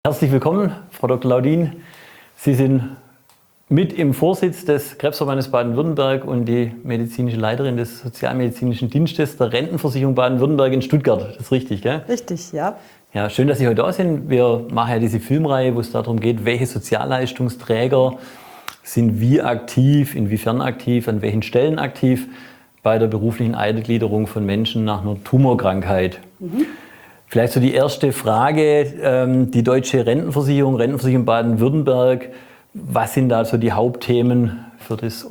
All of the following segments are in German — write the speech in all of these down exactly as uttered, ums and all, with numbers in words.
Herzlich willkommen, Frau Doktor Laudin. Sie sind mit im Vorsitz des Krebsverbandes Baden-Württemberg und die medizinische Leiterin des Sozialmedizinischen Dienstes der Rentenversicherung Baden-Württemberg in Stuttgart. Das ist richtig, gell? Richtig, ja. Ja, schön, dass Sie heute da sind. Wir machen ja diese Filmreihe, wo es darum geht, welche Sozialleistungsträger sind wie aktiv, inwiefern aktiv, an welchen Stellen aktiv bei der beruflichen Eingliederung von Menschen nach einer Tumorkrankheit. Mhm. Vielleicht so die erste Frage, die Deutsche Rentenversicherung, Rentenversicherung Baden-Württemberg, was sind da so die Hauptthemen für das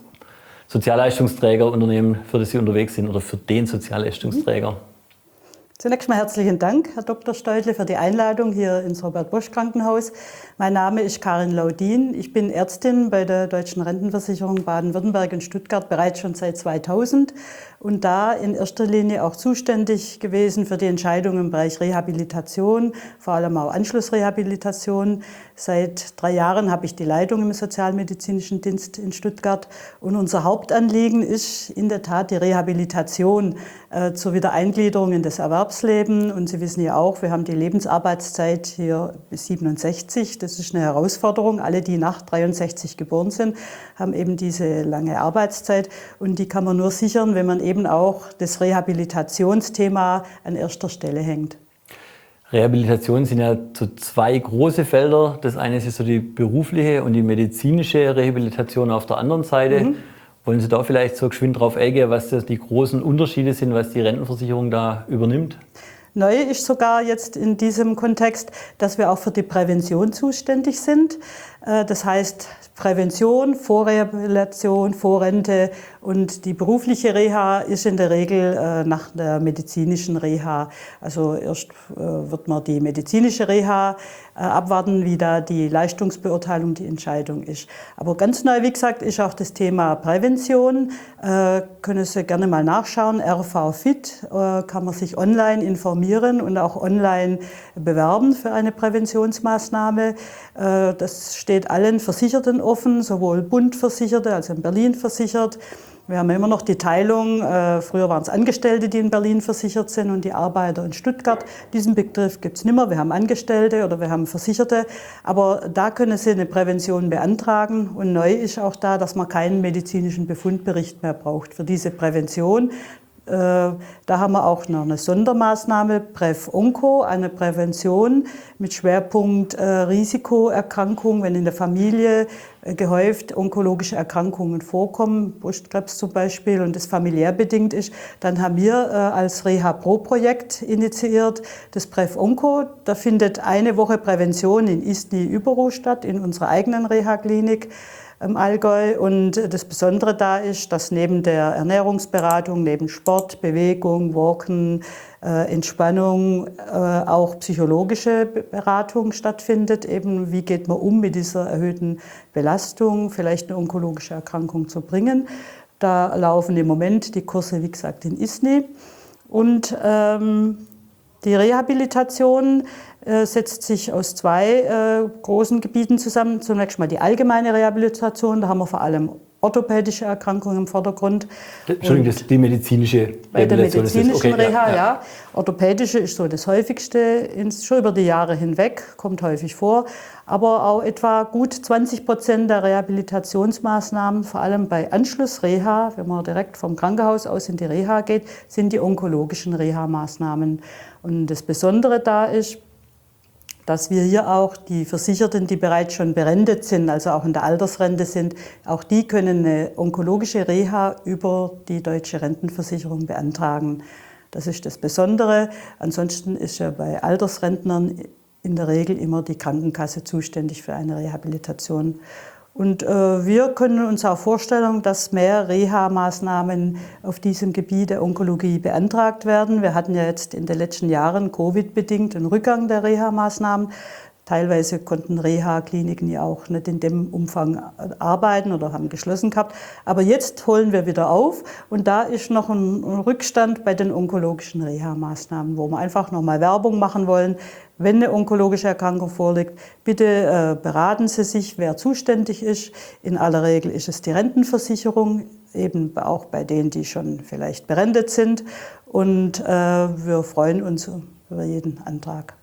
Sozialleistungsträgerunternehmen, für das Sie unterwegs sind oder für den Sozialleistungsträger? Zunächst mal herzlichen Dank, Herr Doktor Steutle, für die Einladung hier ins Robert-Bosch-Krankenhaus. Mein Name ist Karin Laudin. Ich bin Ärztin bei der Deutschen Rentenversicherung Baden-Württemberg in Stuttgart bereits schon seit zweitausend und da in erster Linie auch zuständig gewesen für die Entscheidungen im Bereich Rehabilitation, vor allem auch Anschlussrehabilitation. Seit drei Jahren habe ich die Leitung im Sozialmedizinischen Dienst in Stuttgart und unser Hauptanliegen ist in der Tat die Rehabilitation äh, zur Wiedereingliederung in das Erwerbsleben. Und Sie wissen ja auch, wir haben die Lebensarbeitszeit hier bis siebenundsechzig. Das ist eine Herausforderung. Alle, die nach dreiundsechzig geboren sind, haben eben diese lange Arbeitszeit. Und die kann man nur sichern, wenn man eben auch das Rehabilitationsthema an erster Stelle hängt. Rehabilitation sind ja so zwei große Felder. Das eine ist so die berufliche und die medizinische Rehabilitation auf der anderen Seite. Mhm. Wollen Sie da vielleicht so geschwind drauf eingehen, was das die großen Unterschiede sind, was die Rentenversicherung da übernimmt? Neu ist sogar jetzt in diesem Kontext, dass wir auch für die Prävention zuständig sind. Das heißt Prävention, Vorrehabilitation, Vorrente und die berufliche Reha ist in der Regel äh, nach der medizinischen Reha. Also erst äh, wird man die medizinische Reha äh, abwarten, wie da die Leistungsbeurteilung, die Entscheidung ist. Aber ganz neu, wie gesagt, ist auch das Thema Prävention. Äh, können Sie gerne mal nachschauen. R V Fit äh, kann man sich online informieren und auch online bewerben für eine Präventionsmaßnahme. Äh, das steht allen Versicherten offen, sowohl Bundversicherte, also in Berlin versichert. Wir haben immer noch die Teilung, äh, früher waren es Angestellte, die in Berlin versichert sind und die Arbeiter in Stuttgart. Diesen Begriff gibt es nicht mehr. Wir haben Angestellte oder wir haben Versicherte, aber da können Sie eine Prävention beantragen. Und neu ist auch da, dass man keinen medizinischen Befundbericht mehr braucht für diese Prävention. Da haben wir auch noch eine Sondermaßnahme, Präv-Onco, eine Prävention mit Schwerpunkt äh, Risikoerkrankungen, wenn in der Familie äh, gehäuft onkologische Erkrankungen vorkommen, Brustkrebs zum Beispiel, und das familiär bedingt ist, dann haben wir äh, als Reha-Pro-Projekt initiiert das Präv-Onco. Da findet eine Woche Prävention in Isny-Überow statt, in unserer eigenen Reha-Klinik im Allgäu. Und das Besondere da ist, dass neben der Ernährungsberatung, neben Sport, Bewegung, Walken, äh, Entspannung äh, auch psychologische Beratung stattfindet. Eben, wie geht man um mit dieser erhöhten Belastung, vielleicht eine onkologische Erkrankung zu bringen. Da laufen im Moment die Kurse, wie gesagt, in Isny. Und ähm, die Rehabilitation äh, setzt sich aus zwei äh, großen Gebieten zusammen. Zunächst mal die allgemeine Rehabilitation, da haben wir vor allem orthopädische Erkrankungen im Vordergrund. Entschuldigung, das ist die medizinische Rehabilitation. Bei der medizinischen okay, Reha, ja, ja. ja. Orthopädische ist so das häufigste, ins, schon über die Jahre hinweg, kommt häufig vor. Aber auch etwa gut zwanzig Prozent der Rehabilitationsmaßnahmen, vor allem bei Anschlussreha, wenn man direkt vom Krankenhaus aus in die Reha geht, sind die onkologischen Reha-Maßnahmen. Und das Besondere da ist, dass wir hier auch die Versicherten, die bereits schon berentet sind, also auch in der Altersrente sind, auch die können eine onkologische Reha über die Deutsche Rentenversicherung beantragen. Das ist das Besondere. Ansonsten ist ja bei Altersrentnern in der Regel immer die Krankenkasse zuständig für eine Rehabilitation. Und äh, wir können uns auch vorstellen, dass mehr Reha-Maßnahmen auf diesem Gebiet der Onkologie beantragt werden. Wir hatten ja jetzt in den letzten Jahren Covid-bedingt einen Rückgang der Reha-Maßnahmen. Teilweise konnten Reha-Kliniken ja auch nicht in dem Umfang arbeiten oder haben geschlossen gehabt. Aber jetzt holen wir wieder auf und da ist noch ein Rückstand bei den onkologischen Reha-Maßnahmen, wo wir einfach nochmal Werbung machen wollen. Wenn eine onkologische Erkrankung vorliegt, bitte äh, beraten Sie sich, wer zuständig ist. In aller Regel ist es die Rentenversicherung, eben auch bei denen, die schon vielleicht berentet sind. Und äh, wir freuen uns über jeden Antrag.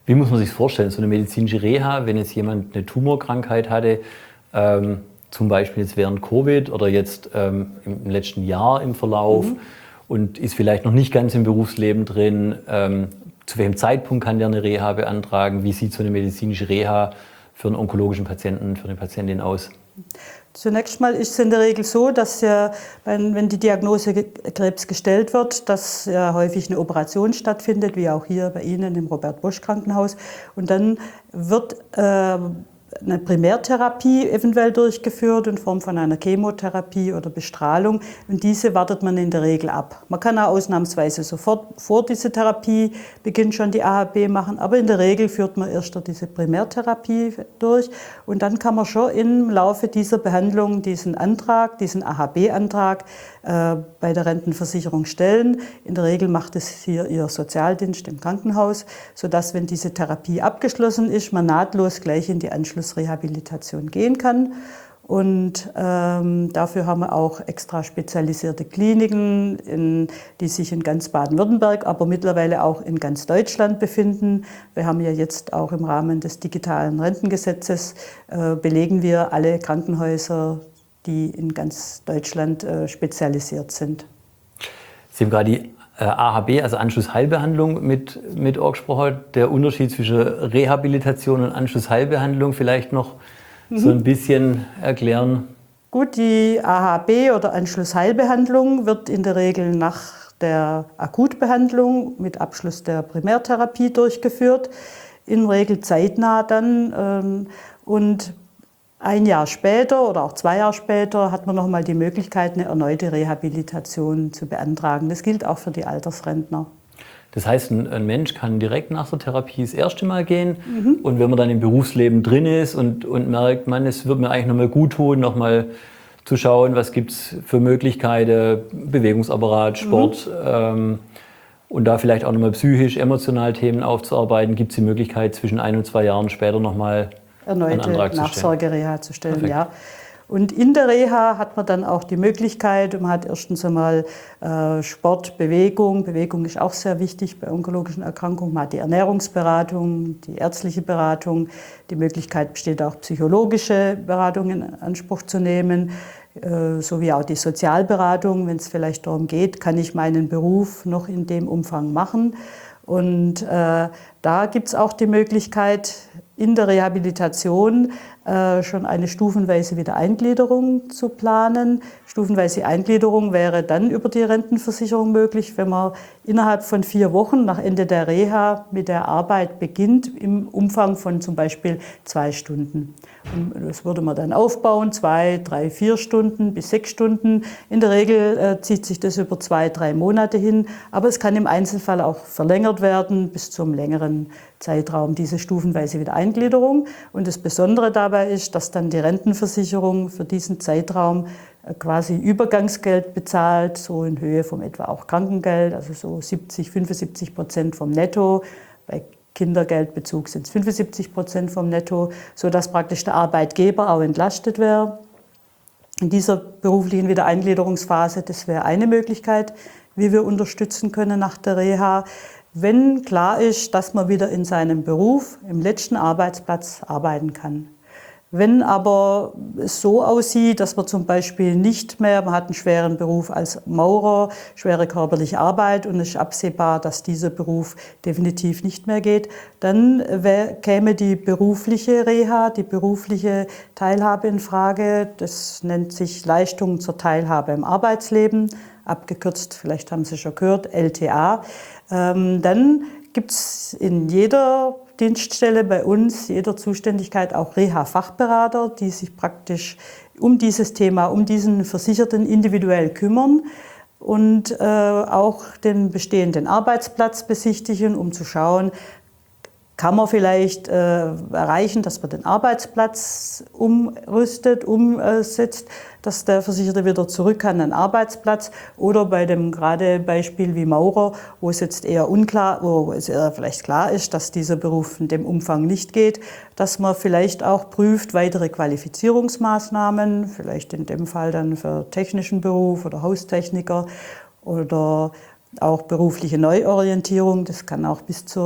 Wie muss man sich das vorstellen? So eine medizinische Reha, wenn jetzt jemand eine Tumorkrankheit hatte, ähm, zum Beispiel jetzt während Covid oder jetzt ähm, im letzten Jahr im Verlauf mhm. und ist vielleicht noch nicht ganz im Berufsleben drin, ähm, zu welchem Zeitpunkt kann der eine Reha beantragen? Wie sieht so eine medizinische Reha für einen onkologischen Patienten, für eine Patientin aus? Zunächst mal ist es in der Regel so, dass ja, wenn die Diagnose Krebs gestellt wird, dass ja häufig eine Operation stattfindet, wie auch hier bei Ihnen im Robert-Bosch-Krankenhaus. Und dann wird äh, eine Primärtherapie eventuell durchgeführt in Form von einer Chemotherapie oder Bestrahlung. Und diese wartet man in der Regel ab. Man kann auch ausnahmsweise sofort vor dieser Therapie beginnt schon die A H B machen, aber in der Regel führt man erst diese Primärtherapie durch. Und dann kann man schon im Laufe dieser Behandlung diesen Antrag, diesen A H B-Antrag äh, bei der Rentenversicherung stellen. In der Regel macht es hier Ihr Sozialdienst im Krankenhaus, sodass, wenn diese Therapie abgeschlossen ist, man nahtlos gleich in die Anschlussrehabilitation gehen kann. Und ähm, dafür haben wir auch extra spezialisierte Kliniken, in, die sich in ganz Baden-Württemberg, aber mittlerweile auch in ganz Deutschland befinden. Wir haben ja jetzt auch im Rahmen des digitalen Rentengesetzes, äh, belegen wir alle Krankenhäuser, die in ganz Deutschland äh, spezialisiert sind. Sie haben gerade die A H B, also Anschlussheilbehandlung, mit, mit angesprochen. Der Unterschied zwischen Rehabilitation und Anschlussheilbehandlung vielleicht noch mhm. so ein bisschen erklären. Gut, die A H B oder Anschlussheilbehandlung wird in der Regel nach der Akutbehandlung mit Abschluss der Primärtherapie durchgeführt, in der Regel zeitnah dann. Ähm, und ein Jahr später oder auch zwei Jahre später hat man noch mal die Möglichkeit, eine erneute Rehabilitation zu beantragen. Das gilt auch für die Altersrentner. Das heißt, ein, ein Mensch kann direkt nach der Therapie das erste Mal gehen mhm. und wenn man dann im Berufsleben drin ist und, und merkt, man, es wird mir eigentlich noch mal gut tun, noch mal zu schauen, was gibt es für Möglichkeiten, Bewegungsapparat, Sport mhm. ähm, und da vielleicht auch noch mal psychisch, emotional Themen aufzuarbeiten, gibt es die Möglichkeit, zwischen ein und zwei Jahren später noch mal erneute Nachsorgereha zu stellen. Perfekt. Ja. Und in der Reha hat man dann auch die Möglichkeit, man hat erstens einmal äh, Sport, Bewegung. Bewegung ist auch sehr wichtig bei onkologischen Erkrankungen. Man hat die Ernährungsberatung, die ärztliche Beratung. Die Möglichkeit besteht auch, psychologische Beratung in Anspruch zu nehmen, äh, sowie auch die Sozialberatung, wenn es vielleicht darum geht, kann ich meinen Beruf noch in dem Umfang machen. Und äh, da gibt es auch die Möglichkeit, in der Rehabilitation äh, schon eine stufenweise Wiedereingliederung zu planen. Stufenweise Eingliederung wäre dann über die Rentenversicherung möglich, wenn man innerhalb von vier Wochen nach Ende der Reha mit der Arbeit beginnt, im Umfang von zum Beispiel zwei Stunden. Und das würde man dann aufbauen, zwei, drei, vier Stunden bis sechs Stunden. In der Regel äh, zieht sich das über zwei, drei Monate hin, aber es kann im Einzelfall auch verlängert werden bis zum längeren Zeitraum, diese stufenweise Wiedereingliederung. Und das Besondere dabei ist, dass dann die Rentenversicherung für diesen Zeitraum quasi Übergangsgeld bezahlt, so in Höhe von etwa auch Krankengeld, also so siebzig, fünfundsiebzig Prozent vom Netto. Bei Kindergeldbezug sind es fünfundsiebzig Prozent vom Netto, sodass praktisch der Arbeitgeber auch entlastet wäre. In dieser beruflichen Wiedereingliederungsphase, das wäre eine Möglichkeit, wie wir unterstützen können nach der Reha. Wenn klar ist, dass man wieder in seinem Beruf, im letzten Arbeitsplatz arbeiten kann. Wenn aber es so aussieht, dass man zum Beispiel nicht mehr, man hat einen schweren Beruf als Maurer, schwere körperliche Arbeit und es ist absehbar, dass dieser Beruf definitiv nicht mehr geht, dann käme die berufliche Reha, die berufliche Teilhabe in Frage. Das nennt sich Leistung zur Teilhabe im Arbeitsleben, abgekürzt, vielleicht haben Sie schon gehört, L T A. Ähm, dann gibt es in jeder Dienststelle bei uns, jeder Zuständigkeit auch Reha-Fachberater, die sich praktisch um dieses Thema, um diesen Versicherten individuell kümmern und äh, auch den bestehenden Arbeitsplatz besichtigen, um zu schauen, kann man vielleicht äh, erreichen, dass man den Arbeitsplatz umrüstet, umsetzt, dass der Versicherte wieder zurück kann an den Arbeitsplatz. Oder bei dem gerade Beispiel wie Maurer, wo es jetzt eher unklar, wo es eher vielleicht klar ist, dass dieser Beruf in dem Umfang nicht geht, dass man vielleicht auch prüft weitere Qualifizierungsmaßnahmen, vielleicht in dem Fall dann für technischen Beruf oder Haustechniker oder auch berufliche Neuorientierung. Das kann auch bis zur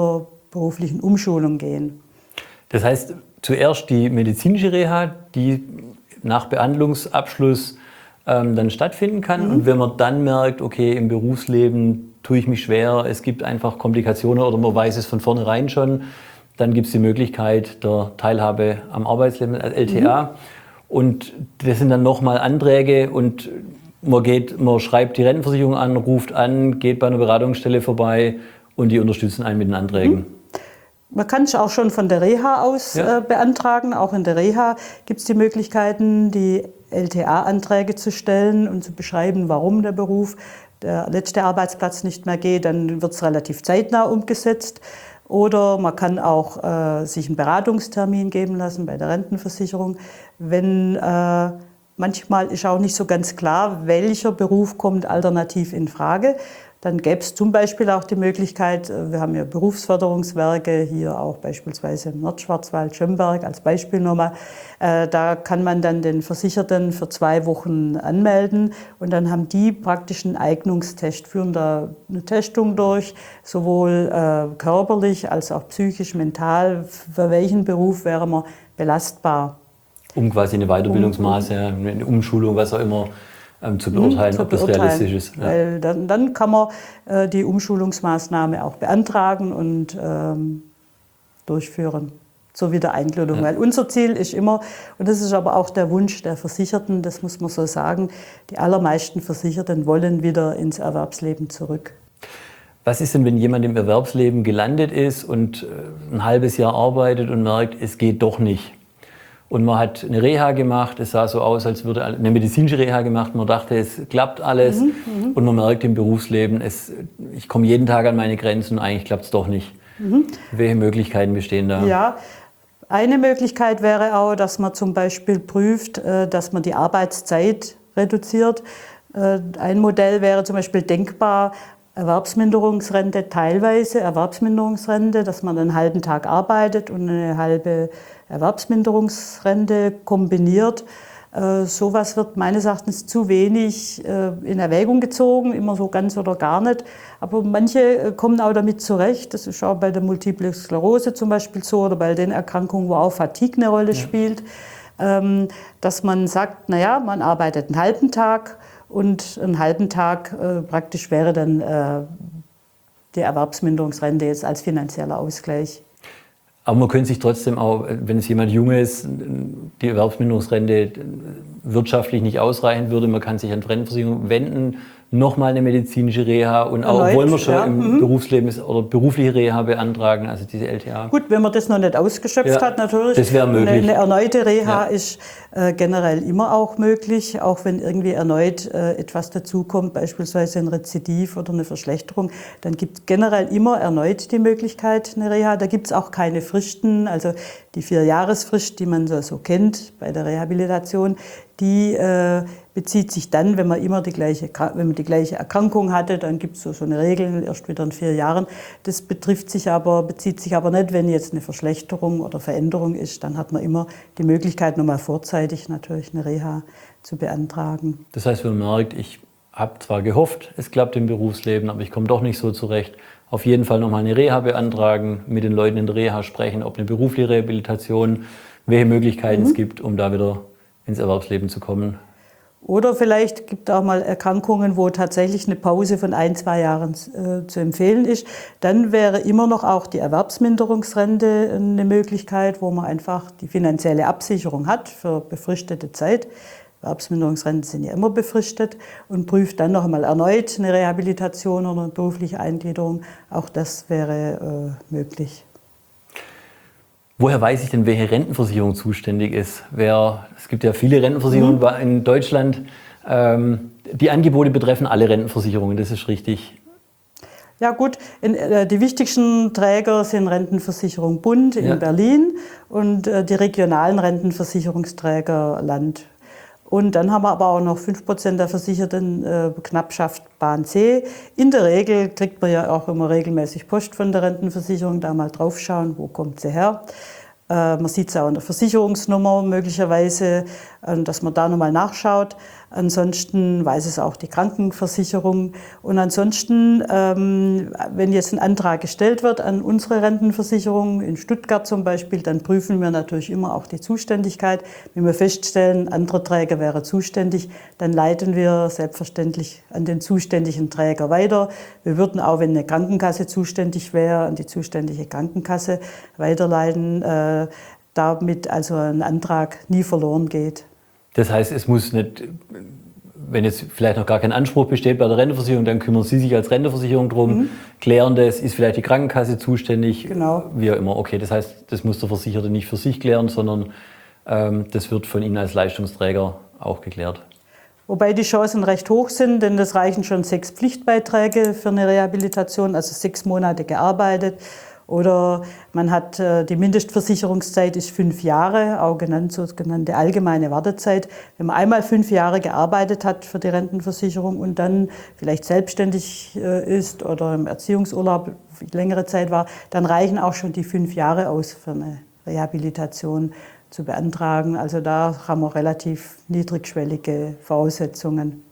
beruflichen Umschulung gehen. Das heißt, zuerst die medizinische Reha, die nach Behandlungsabschluss ähm, dann stattfinden kann. Mhm. Und wenn man dann merkt, okay, im Berufsleben tue ich mich schwer, es gibt einfach Komplikationen oder man weiß es von vornherein schon, dann gibt es die Möglichkeit der Teilhabe am Arbeitsleben als L T A. Mhm. Und das sind dann nochmal Anträge und man geht, man schreibt die Rentenversicherung an, ruft an, geht bei einer Beratungsstelle vorbei und die unterstützen einen mit den Anträgen. Mhm. Man kann es auch schon von der Reha aus ja. äh, beantragen. Auch in der Reha gibt es die Möglichkeiten, die L T A-Anträge zu stellen und zu beschreiben, warum der Beruf, der letzte Arbeitsplatz nicht mehr geht. Dann wird es relativ zeitnah umgesetzt. Oder man kann auch äh, sich einen Beratungstermin geben lassen bei der Rentenversicherung. Wenn äh, manchmal ist auch nicht so ganz klar, welcher Beruf kommt alternativ in Frage. Dann gäbe es zum Beispiel auch die Möglichkeit, wir haben ja Berufsförderungswerke, hier auch beispielsweise im Nordschwarzwald, Schömberg als Beispiel nochmal. Äh, da kann man dann den Versicherten für zwei Wochen anmelden und dann haben die praktisch einen Eignungstest, führen da eine Testung durch, sowohl äh, körperlich als auch psychisch, mental, für welchen Beruf wäre man belastbar. Um quasi eine Weiterbildungsmaße, um, um, eine Umschulung, was auch immer, Ähm, zu beurteilen, zu ob das beurteilen, realistisch ist. Ja. Weil dann, dann kann man äh, die Umschulungsmaßnahme auch beantragen und ähm, durchführen zur Wiedereingliederung. Ja. Weil unser Ziel ist immer, und das ist aber auch der Wunsch der Versicherten, das muss man so sagen, die allermeisten Versicherten wollen wieder ins Erwerbsleben zurück. Was ist denn, wenn jemand im Erwerbsleben gelandet ist und äh, ein halbes Jahr arbeitet und merkt, es geht doch nicht? Und man hat eine Reha gemacht, es sah so aus, als würde eine medizinische Reha gemacht, man dachte, es klappt alles. Mhm, und man merkt im Berufsleben, es, ich komme jeden Tag an meine Grenzen und eigentlich klappt es doch nicht. Mhm. Welche Möglichkeiten bestehen da? Ja, eine Möglichkeit wäre auch, dass man zum Beispiel prüft, dass man die Arbeitszeit reduziert. Ein Modell wäre zum Beispiel denkbar, Erwerbsminderungsrente, teilweise Erwerbsminderungsrente, dass man einen halben Tag arbeitet und eine halbe Erwerbsminderungsrente kombiniert. Äh, sowas wird meines Erachtens zu wenig äh, in Erwägung gezogen, immer so ganz oder gar nicht. Aber manche äh, kommen auch damit zurecht. Das ist auch bei der Multiple Sklerose zum Beispiel so oder bei den Erkrankungen, wo auch Fatigue eine Rolle ja. spielt, ähm, dass man sagt, naja, man arbeitet einen halben Tag und einen halben Tag äh, praktisch wäre dann äh, die Erwerbsminderungsrente jetzt als finanzieller Ausgleich. Aber man könnte sich trotzdem auch, wenn es jemand jung ist, die Erwerbsminderungsrente wirtschaftlich nicht ausreichen würde, man kann sich an die Rentenversicherung wenden, nochmal eine medizinische Reha und auch Erneut, wollen wir schon ja. im mhm. Berufsleben ist, oder berufliche Reha beantragen, also diese L T A. Gut, wenn man das noch nicht ausgeschöpft ja, hat, natürlich. Das wäre möglich. Eine, eine erneute Reha ja. ist äh, generell immer auch möglich, auch wenn irgendwie erneut äh, etwas dazukommt, beispielsweise ein Rezidiv oder eine Verschlechterung, dann gibt es generell immer erneut die Möglichkeit, eine Reha. Da gibt es auch keine Fristen, also die Vierjahresfrist, die man so, so kennt bei der Rehabilitation, die äh, bezieht sich dann, wenn man immer die gleiche, wenn man die gleiche Erkrankung hatte, dann gibt es so, so eine Regel, erst wieder in vier Jahren. Das betrifft sich aber, bezieht sich aber nicht, wenn jetzt eine Verschlechterung oder Veränderung ist, dann hat man immer die Möglichkeit, nochmal vorzeitig natürlich eine Reha zu beantragen. Das heißt, wenn man merkt, ich habe zwar gehofft, es klappt im Berufsleben, aber ich komme doch nicht so zurecht, auf jeden Fall nochmal eine Reha beantragen, mit den Leuten in der Reha sprechen, ob eine berufliche Rehabilitation, welche Möglichkeiten mhm. es gibt, um da wieder ins Erwerbsleben zu kommen. Oder vielleicht gibt es auch mal Erkrankungen, wo tatsächlich eine Pause von ein, zwei Jahren äh, zu empfehlen ist. Dann wäre immer noch auch die Erwerbsminderungsrente eine Möglichkeit, wo man einfach die finanzielle Absicherung hat für befristete Zeit. Erwerbsminderungsrenten sind ja immer befristet und prüft dann noch einmal erneut eine Rehabilitation oder eine berufliche Eingliederung. Auch das wäre äh, möglich. Woher weiß ich denn, welche Rentenversicherung zuständig ist? Wer, es gibt ja viele Rentenversicherungen mhm. in Deutschland. Ähm, die Angebote betreffen alle Rentenversicherungen, das ist richtig. Ja gut, in, äh, die wichtigsten Träger sind Rentenversicherung Bund in ja. Berlin und äh, die regionalen Rentenversicherungsträger Land. Und dann haben wir aber auch noch fünf Prozent der Versicherten äh, Knappschaft Bahn C. In der Regel kriegt man ja auch immer regelmäßig Post von der Rentenversicherung, da mal draufschauen, wo kommt sie her. Äh, man sieht es auch in der Versicherungsnummer möglicherweise, äh, dass man da nochmal nachschaut. Ansonsten weiß es auch die Krankenversicherung. Und ansonsten, ähm, wenn jetzt ein Antrag gestellt wird an unsere Rentenversicherung, in Stuttgart zum Beispiel, dann prüfen wir natürlich immer auch die Zuständigkeit. Wenn wir feststellen, ein anderer Träger wäre zuständig, dann leiten wir selbstverständlich an den zuständigen Träger weiter. Wir würden auch, wenn eine Krankenkasse zuständig wäre, an die zuständige Krankenkasse weiterleiten, äh, damit also ein Antrag nie verloren geht. Das heißt, es muss nicht, wenn jetzt vielleicht noch gar kein Anspruch besteht bei der Rentenversicherung, dann kümmern Sie sich als Rentenversicherung drum, mhm. klären das, ist vielleicht die Krankenkasse zuständig, genau. Wie auch immer. Okay, das heißt, das muss der Versicherte nicht für sich klären, sondern ähm, das wird von Ihnen als Leistungsträger auch geklärt. Wobei die Chancen recht hoch sind, denn das reichen schon sechs Pflichtbeiträge für eine Rehabilitation, also sechs Monate gearbeitet. Oder man hat äh, die Mindestversicherungszeit ist fünf Jahre, auch genannt, sogenannte allgemeine Wartezeit. Wenn man einmal fünf Jahre gearbeitet hat für die Rentenversicherung und dann vielleicht selbstständig äh, ist oder im Erziehungsurlaub längere Zeit war, dann reichen auch schon die fünf Jahre aus für eine Rehabilitation zu beantragen. Also da haben wir relativ niedrigschwellige Voraussetzungen.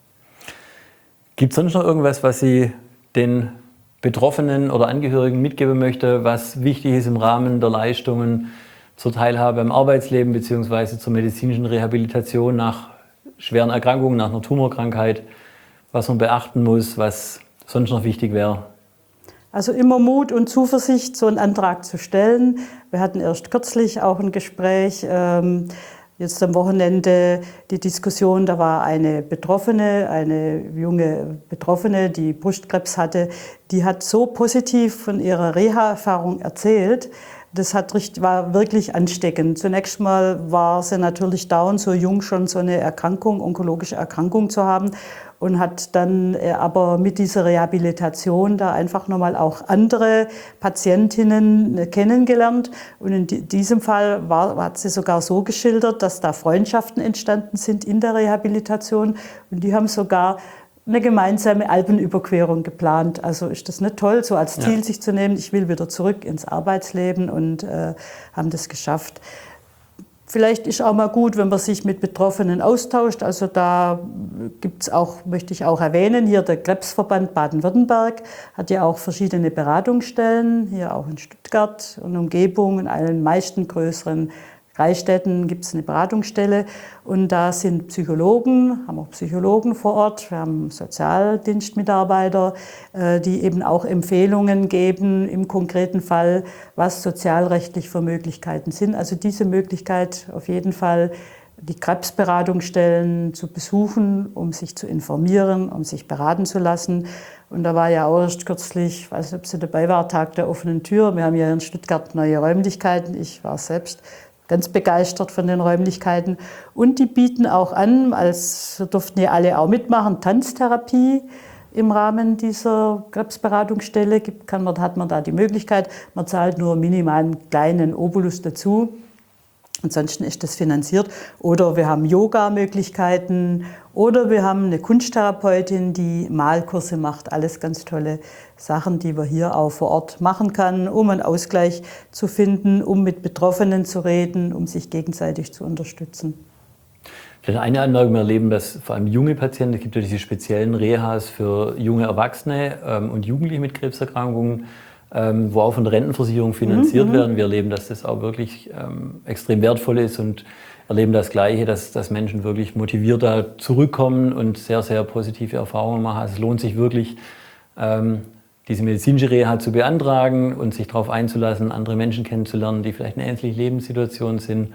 Gibt es sonst noch irgendwas, was Sie den Betroffenen oder Angehörigen mitgeben möchte, was wichtig ist im Rahmen der Leistungen zur Teilhabe am Arbeitsleben bzw. zur medizinischen Rehabilitation nach schweren Erkrankungen, nach einer Tumorkrankheit, was man beachten muss, was sonst noch wichtig wäre? Also immer Mut und Zuversicht, so einen Antrag zu stellen. Wir hatten erst kürzlich auch ein Gespräch, ähm, jetzt am Wochenende die Diskussion, da war eine Betroffene, eine junge Betroffene, die Brustkrebs hatte, die hat so positiv von ihrer Reha-Erfahrung erzählt. Das hat, war wirklich ansteckend. Zunächst mal war sie natürlich down, so jung schon so eine Erkrankung, onkologische Erkrankung zu haben und hat dann aber mit dieser Rehabilitation da einfach nochmal auch andere Patientinnen kennengelernt. Und in diesem Fall war, hat sie sogar so geschildert, dass da Freundschaften entstanden sind in der Rehabilitation und die haben sogar eine gemeinsame Alpenüberquerung geplant. Also ist das nicht toll, so als Ziel ja. sich zu nehmen, ich will wieder zurück ins Arbeitsleben und äh, haben das geschafft. Vielleicht ist auch mal gut, wenn man sich mit Betroffenen austauscht. Also da gibt's auch, möchte ich auch erwähnen, hier der Krebsverband Baden-Württemberg hat ja auch verschiedene Beratungsstellen, hier auch in Stuttgart und Umgebung, in allen meisten größeren Kreisstädten gibt es eine Beratungsstelle und da sind Psychologen, haben auch Psychologen vor Ort, wir haben Sozialdienstmitarbeiter, die eben auch Empfehlungen geben im konkreten Fall, was sozialrechtlich für Möglichkeiten sind. Also diese Möglichkeit auf jeden Fall, die Krebsberatungsstellen zu besuchen, um sich zu informieren, um sich beraten zu lassen. Und da war ja auch erst kürzlich, ich weiß nicht, ob Sie dabei war, Tag der offenen Tür. Wir haben ja in Stuttgart neue Räumlichkeiten, ich war selbst ganz begeistert von den Räumlichkeiten. Und die bieten auch an, als durften ja alle auch mitmachen, Tanztherapie im Rahmen dieser Krebsberatungsstelle. Kann man, hat man da die Möglichkeit, man zahlt nur minimal einen kleinen Obolus dazu. Ansonsten ist das finanziert. Oder wir haben Yoga-Möglichkeiten oder wir haben eine Kunsttherapeutin, die Malkurse macht. Alles ganz tolle Sachen, die man hier auch vor Ort machen kann, um einen Ausgleich zu finden, um mit Betroffenen zu reden, um sich gegenseitig zu unterstützen. Vielleicht eine Anmerkung: Wir erleben, dass vor allem junge Patienten, es gibt ja diese speziellen Rehas für junge Erwachsene ähm, und Jugendliche mit Krebserkrankungen, ähm, wo auch von der Rentenversicherung finanziert mhm. werden. Wir erleben, dass das auch wirklich ähm, extrem wertvoll ist und erleben das Gleiche, dass, dass Menschen wirklich motiviert da zurückkommen und sehr, sehr positive Erfahrungen machen. Also es lohnt sich wirklich, ähm, diese medizinische Reha zu beantragen und sich darauf einzulassen, andere Menschen kennenzulernen, die vielleicht in einer ähnlichen Lebenssituation sind.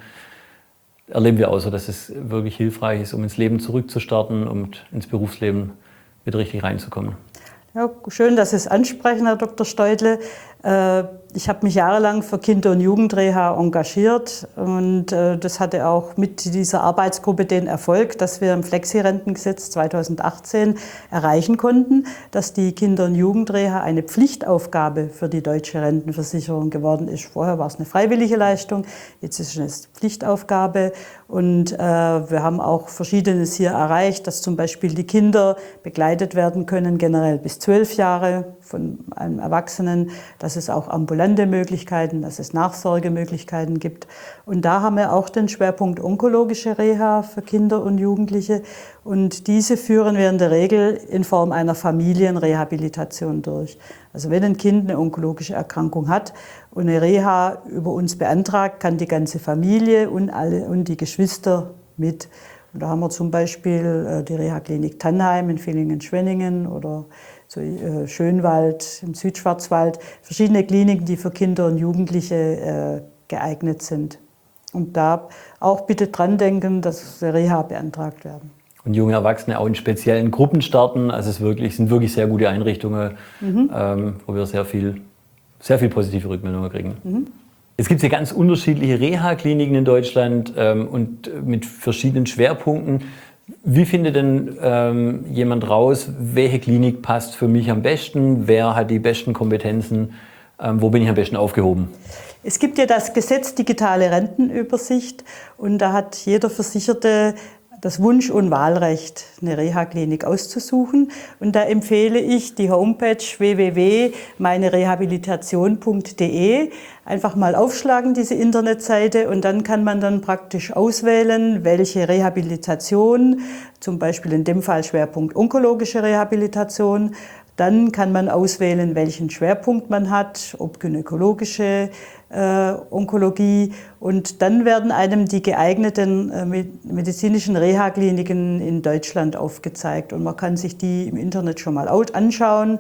Erleben wir auch so, dass es wirklich hilfreich ist, um ins Leben zurückzustarten und ins Berufsleben wieder richtig reinzukommen. Ja, schön, dass Sie es ansprechen, Herr Doktor Steutle. Ich habe mich jahrelang für Kinder- und Jugendreha engagiert und das hatte auch mit dieser Arbeitsgruppe den Erfolg, dass wir im Flexi-Rentengesetz zweitausendachtzehn erreichen konnten, dass die Kinder- und Jugendreha eine Pflichtaufgabe für die deutsche Rentenversicherung geworden ist. Vorher war es eine freiwillige Leistung, jetzt ist es eine Pflichtaufgabe und äh, wir haben auch Verschiedenes hier erreicht, dass zum Beispiel die Kinder begleitet werden können, generell bis zwölf Jahre von einem Erwachsenen, dass dass es auch ambulante Möglichkeiten, dass es Nachsorgemöglichkeiten gibt. Und da haben wir auch den Schwerpunkt onkologische Reha für Kinder und Jugendliche. Und diese führen wir in der Regel in Form einer Familienrehabilitation durch. Also wenn ein Kind eine onkologische Erkrankung hat und eine Reha über uns beantragt, kann die ganze Familie und, alle, und die Geschwister mit. Und da haben wir zum Beispiel die Reha-Klinik Tannheim in Villingen-Schwenningen oder so Schönwald im Südschwarzwald. Verschiedene Kliniken, die für Kinder und Jugendliche geeignet sind. Und da auch bitte dran denken, dass Reha beantragt werden. Und junge Erwachsene auch in speziellen Gruppen starten. Also es wirklich, sind wirklich sehr gute Einrichtungen, mhm. ähm, wo wir sehr viel, sehr viel positive Rückmeldungen kriegen. Mhm. Es gibt ja ganz unterschiedliche Reha-Kliniken in Deutschland ähm, und mit verschiedenen Schwerpunkten. Wie findet denn ähm, jemand raus, welche Klinik passt für mich am besten? Wer hat die besten Kompetenzen? Ähm, wo bin ich am besten aufgehoben? Es gibt ja das Gesetz Digitale Rentenübersicht und da hat jeder Versicherte das Wunsch- und Wahlrecht, eine Reha-Klinik auszusuchen. Und da empfehle ich die Homepage w w w punkt meine rehabilitation punkt d e. Einfach mal aufschlagen, diese Internetseite, und dann kann man dann praktisch auswählen, welche Rehabilitation, zum Beispiel in dem Fall Schwerpunkt onkologische Rehabilitation. Dann kann man auswählen, welchen Schwerpunkt man hat, ob gynäkologische äh, Onkologie. Und dann werden einem die geeigneten äh, medizinischen Reha-Kliniken in Deutschland aufgezeigt. Und man kann sich die im Internet schon mal anschauen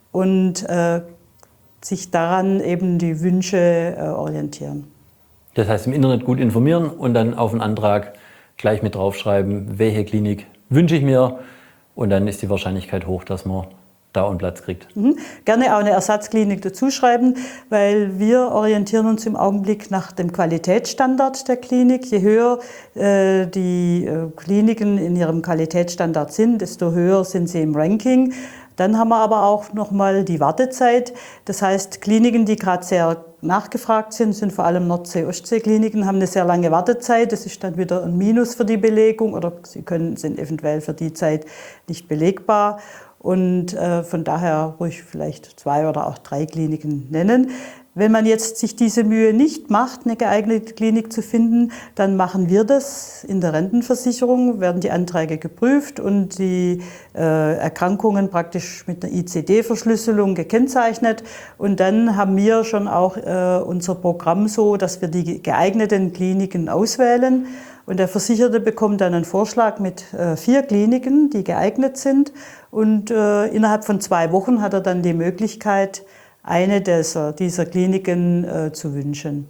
und äh, sich daran eben die Wünsche äh, orientieren. Das heißt, im Internet gut informieren und dann auf den Antrag gleich mit draufschreiben, welche Klinik wünsche ich mir. Und dann ist die Wahrscheinlichkeit hoch, dass man da einen Platz kriegt. Mhm. Gerne auch eine Ersatzklinik dazuschreiben, weil wir orientieren uns im Augenblick nach dem Qualitätsstandard der Klinik. Je höher äh, die äh, Kliniken in ihrem Qualitätsstandard sind, desto höher sind sie im Ranking. Dann haben wir aber auch nochmal die Wartezeit. Das heißt, Kliniken, die gerade sehr nachgefragt sind, sind vor allem Nordsee-Ostsee-Kliniken, haben eine sehr lange Wartezeit. Das ist dann wieder ein Minus für die Belegung oder sie können, sind eventuell für die Zeit nicht belegbar. Und äh, von daher ruhig vielleicht zwei oder auch drei Kliniken nennen. Wenn man jetzt sich diese Mühe nicht macht, eine geeignete Klinik zu finden, dann machen wir das in der Rentenversicherung, werden die Anträge geprüft und die äh, Erkrankungen praktisch mit einer I C D-Verschlüsselung gekennzeichnet. Und dann haben wir schon auch äh, unser Programm so, dass wir die geeigneten Kliniken auswählen. Und der Versicherte bekommt dann einen Vorschlag mit äh, vier Kliniken, die geeignet sind. Und äh, innerhalb von zwei Wochen hat er dann die Möglichkeit, eine dieser, dieser Kliniken äh, zu wünschen.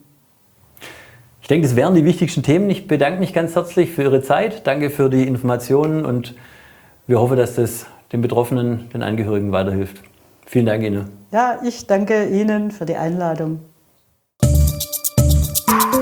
Ich denke, das wären die wichtigsten Themen. Ich bedanke mich ganz herzlich für Ihre Zeit. Danke für die Informationen und wir hoffen, dass das den Betroffenen, den Angehörigen weiterhilft. Vielen Dank Ihnen. Ja, ich danke Ihnen für die Einladung.